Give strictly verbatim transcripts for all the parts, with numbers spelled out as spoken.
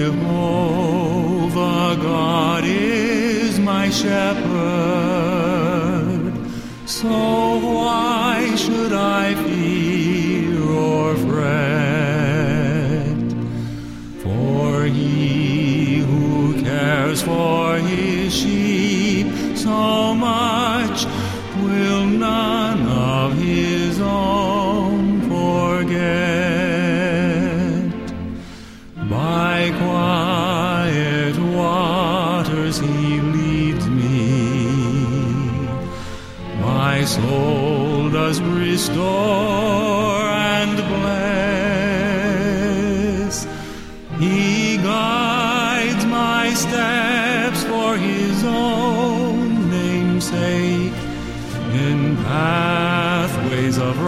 Jehovah God is my shepherd, so why should I fear or fret? For he who cares for his sheep so much will none of his own forget. By quiet waters he leads me, my soul does restore and bless. He guides my steps for his own name's sake, in pathways of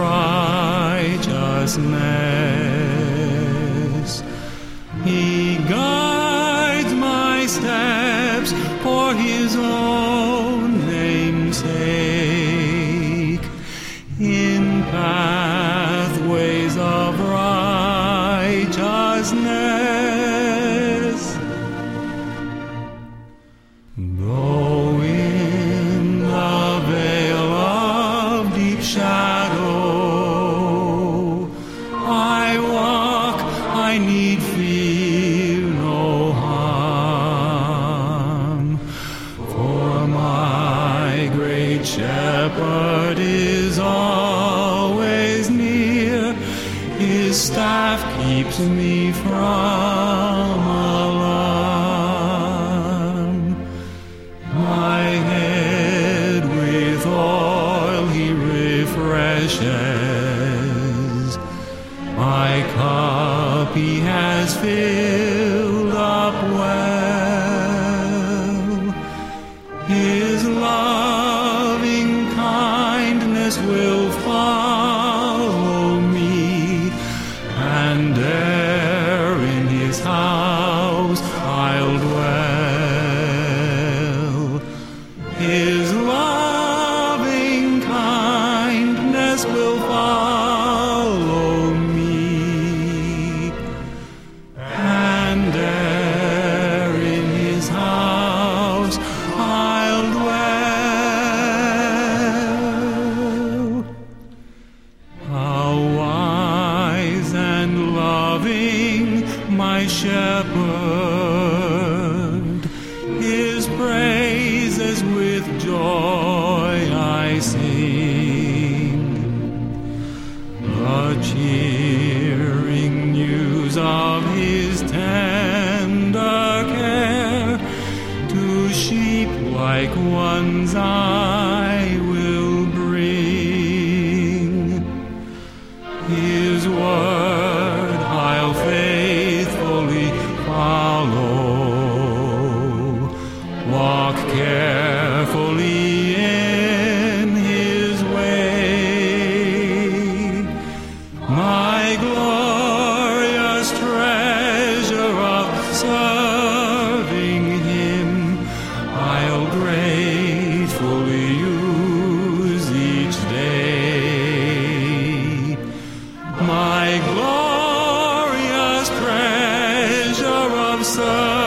righteousness. He guides my steps for his own name's sake, in pathways of righteousness. Though in the vale of deep shadow I walk, I need fear no harm, for my great shepherd is always near. His staff keeps me from alarm. My head with oil he refreshes, my cup he has filled up well. His loving kindness will follow me, and there in his house I'll dwell. His loving kindness will follow me, and there in his house I'll dwell. How wise and loving my shepherd, his praises with joy I sing. The cheering news of his tender care to sheep like ones I will bring. His word I'll faithfully follow, walk carefully in his way. My glorious treasure of serving him I'll gratefully use each day. My glorious treasure of serving